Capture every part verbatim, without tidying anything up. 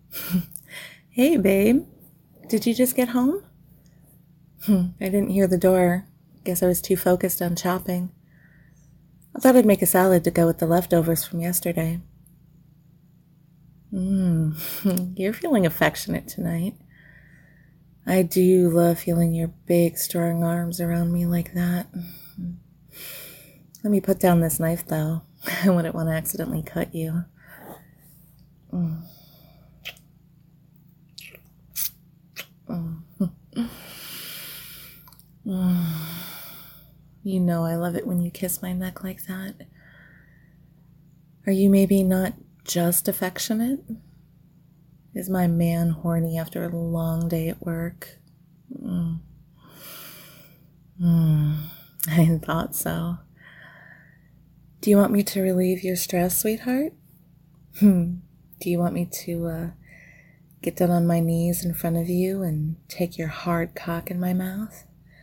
Hey, babe. Did you just get home? Hmm, I didn't hear the door. Guess I was too focused on chopping. I thought I'd make a salad to go with the leftovers from yesterday. Mmm, you're feeling affectionate tonight. I do love feeling your big, strong arms around me like that. Let me put down this knife, though. I wouldn't want to accidentally cut you. Mm. Mm. Mm. You know I love it when you kiss my neck like that. Are you maybe not just affectionate? Is my man horny after a long day at work? Mm. Mm. I thought so. Do you want me to relieve your stress, sweetheart? Hmm. Do you want me to uh, get down on my knees in front of you and take your hard cock in my mouth?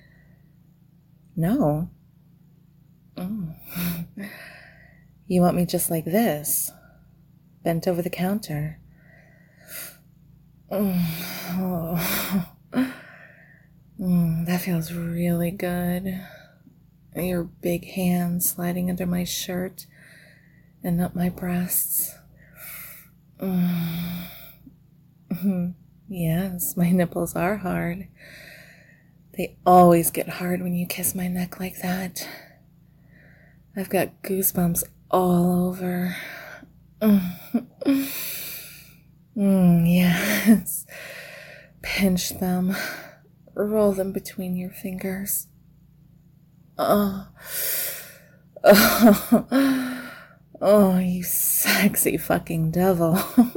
No. Mm. You want me just like this, bent over the counter? Mm. Oh. Mm, that feels really good. Your big hands sliding under my shirt and up my breasts. Mm. Yes, my nipples are hard. They always get hard when you kiss my neck like that. I've got goosebumps all over. Mm. Mm, yes. Pinch them. Roll them between your fingers. Oh. Oh. Oh, you sexy fucking devil.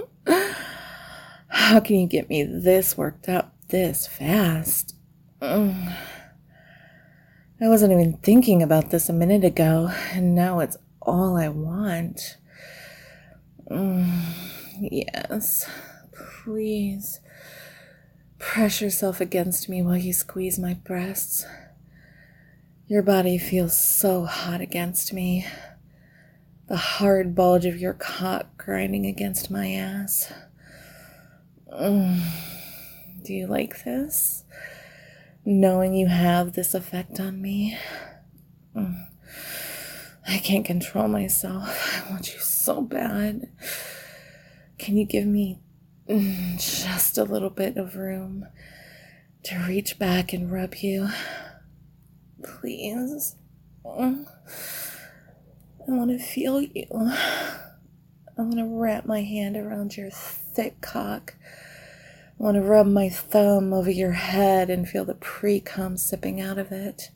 How can you get me this worked up this fast? Mm. I wasn't even thinking about this a minute ago, and now it's all I want. Mm. Yes. Please. Press yourself against me while you squeeze my breasts. Your body feels so hot against me. The hard bulge of your cock grinding against my ass. Mm. Do you like this? Knowing you have this effect on me? Mm. I can't control myself. I want you so bad. Can you give me mm, just a little bit of room to reach back and rub you? Please. Mm. I want to feel you. I want to wrap my hand around your thick cock. I want to rub my thumb over your head and feel the pre-cum sipping out of it.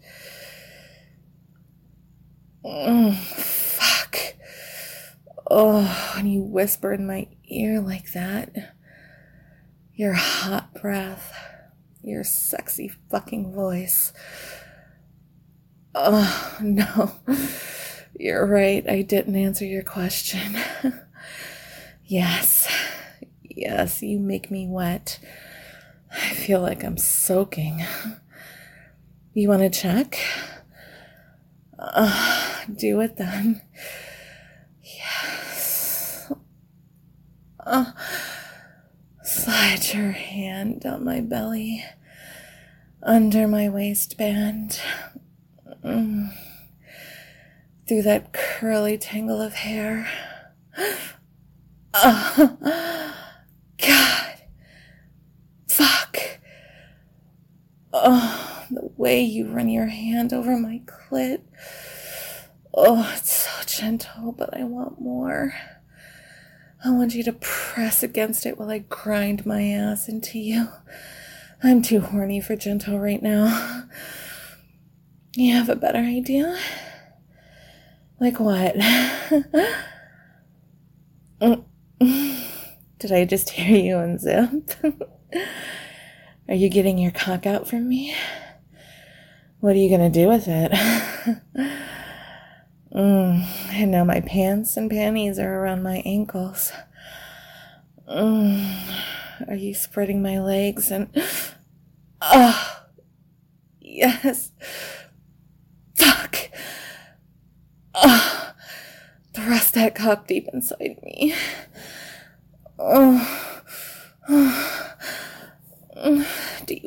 Mm, fuck. Oh, when you whisper in my ear like that. Your hot breath. Your sexy fucking voice. Oh, no. You're right. I didn't answer your question. Yes. Yes, you make me wet. I feel like I'm soaking. You want to check? Uh, do it then. Yes. Uh, slide your hand down my belly, under my waistband, mm, through that curly tangle of hair. Uh, God. Fuck. Oh, the way you run your hand over my clit. Oh, it's so gentle, but I want more. I want you to press against it while I grind my ass into you. I'm too horny for gentle right now. You have a better idea? Like what? Did I just hear you unzip? Are you getting your cock out from me? What are you gonna do with it? mm, and now my pants and panties are around my ankles. Mm, are you spreading my legs and... Oh, yes. Fuck. Oh, thrust that cock deep inside me. Oh,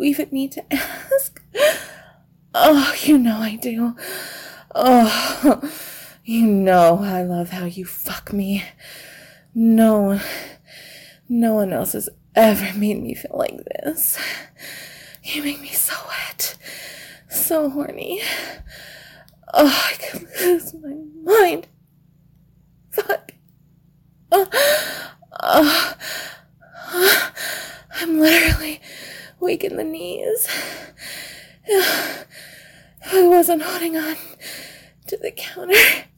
you even need to ask? Oh, you know I do. Oh, you know I love how you fuck me. No, no one else has ever made me feel like this. You make me so wet, so horny. Oh, I could lose my mind. Fuck. Oh, oh, oh, I'm literally weak in the knees. I wasn't holding on to the counter.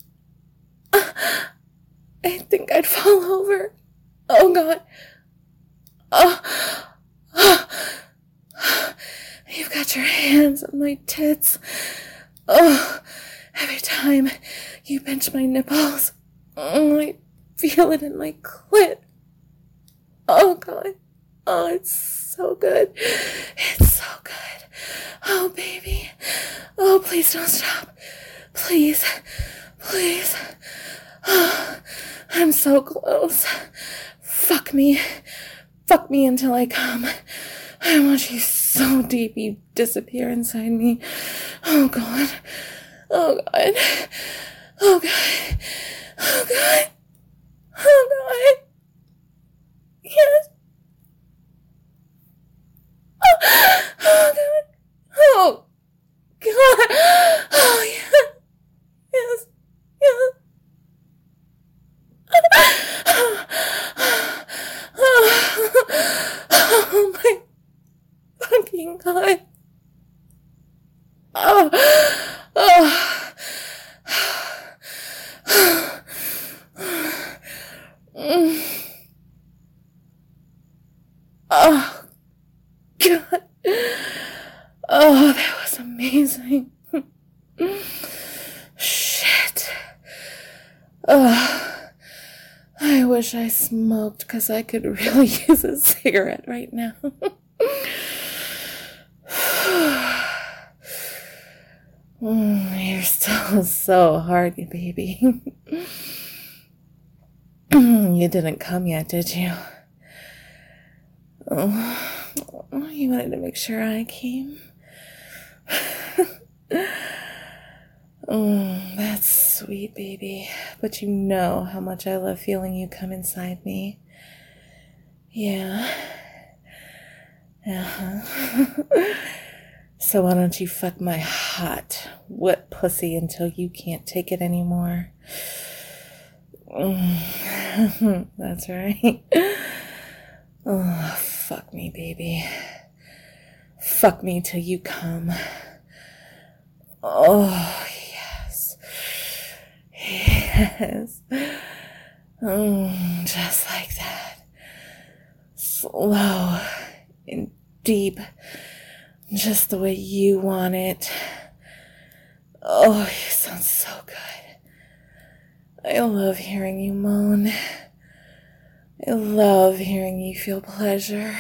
I think I'd fall over. Oh, God. Oh, oh. You've got your hands on my tits. Oh, every time you pinch my nipples, oh, I feel it in my clit. Oh, God. Oh, it's so good. It's so good. Oh, baby. Oh, please don't stop. Please. Please. Oh, I'm so close. Fuck me. Fuck me until I come. I want you so deep you disappear inside me. Oh, God. Oh, God. Oh, God. Oh, God. Oh, God. Yes. Oh, oh, God. Oh, God. Oh, yes. Yes. Yes. Oh, oh, oh my fucking God. Oh, oh. Oh, God. Oh, that was amazing. Shit. Oh, I wish I smoked because I could really use a cigarette right now. You're still so hard, baby. You didn't come yet, did you? Oh, you wanted to make sure I came? Oh, that's sweet, baby. But you know how much I love feeling you come inside me. Yeah. Uh-huh. So why don't you fuck my hot, wet pussy until you can't take it anymore? That's right. Oh, fuck me, baby. Fuck me till you come. Oh, yes. Yes. Mm, just like that. Slow and deep. Just the way you want it. Oh, you sound so good. I love hearing you moan. I love hearing you feel pleasure.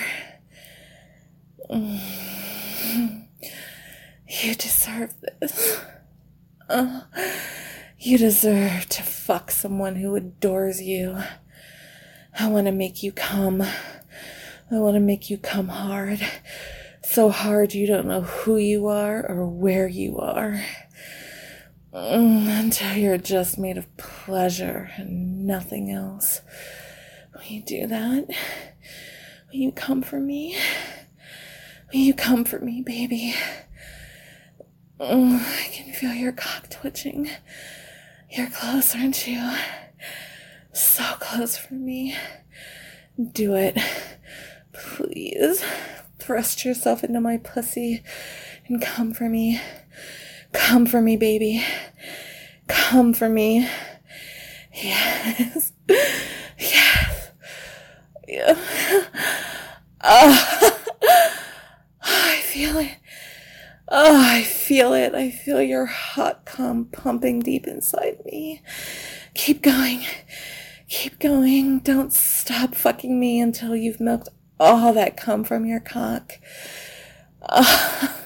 Mm. You deserve this. Oh, you deserve to fuck someone who adores you. I want to make you come. I want to make you come hard. So hard you don't know who you are or where you are. Mm, until you're just made of pleasure and nothing else. Will you do that? Will you come for me? Will you come for me, baby? Mm, I can feel your cock twitching. You're close, aren't you? So close for me. Do it. Please. Thrust yourself into my pussy and come for me. Come for me, baby. Come for me. Yes. Yes. Yeah. Oh. I feel it. Oh, I feel it. I feel your hot cum pumping deep inside me. Keep going. Keep going. Don't stop fucking me until you've milked all that cum from your cock. Oh.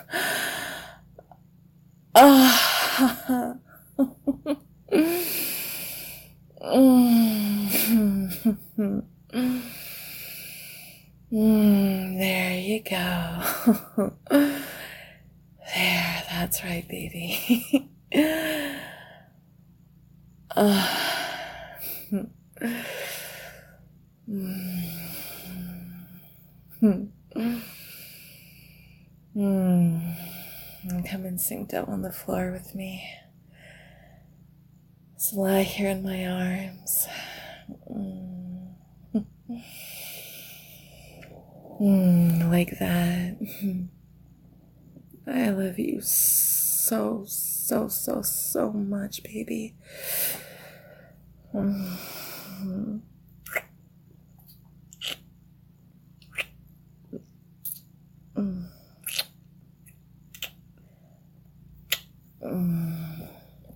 Oh. Mm, there you you go. There, that's right, baby. uh, mm. Come and sink down on the floor with me. Just lie here in my arms. Mm. Mm, like that. I love you so, so, so, so much, baby. Mm. Mm. Mm.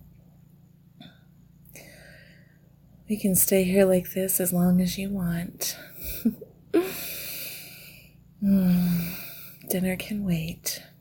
We can stay here like this as long as you want. mm. Dinner can wait.